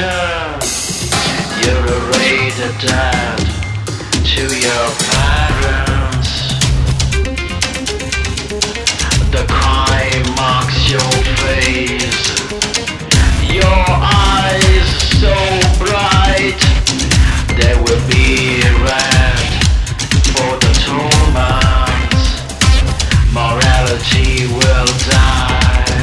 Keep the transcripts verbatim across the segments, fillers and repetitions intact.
You're a rated dad to your parents. The crime marks your face. Your eyes so bright, they will be red for the torment. Morality will die.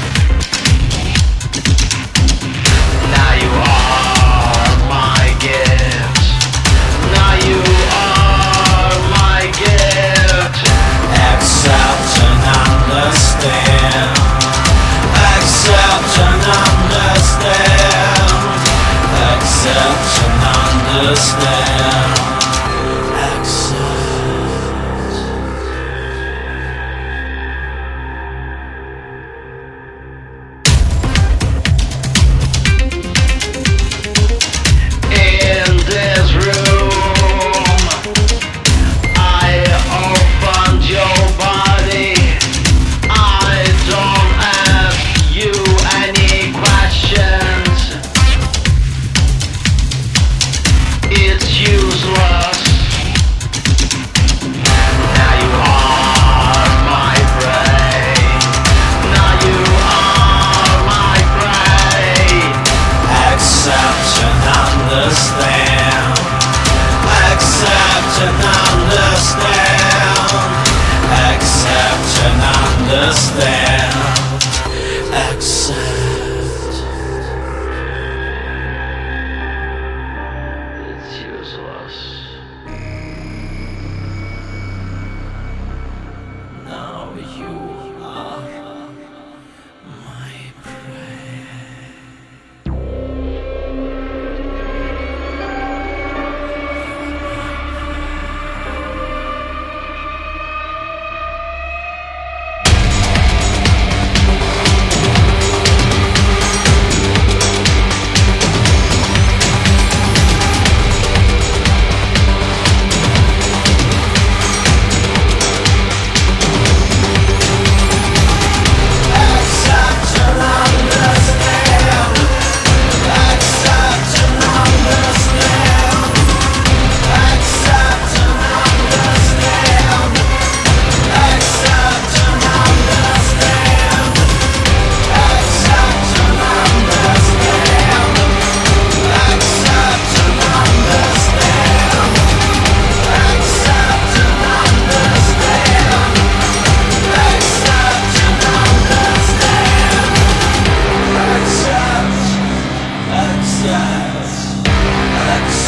Now you are my gift. Now you are my gift. Accept and understand. Accept and understand. Accept and understand. Accept. In this room, I opened your body. I don't ask you any questions. It's useless. Now you are my prey. Now you are my prey. Accept and understand. Accept and understand. Accept and understand. Accept. It's useless. Now you are my prey. Accept and understand. Accept and understand. Accept and understand. Accept and understand. Accept and understand. Accept and understand. Accept and understand. Accept and understand. Accept, accept, accept.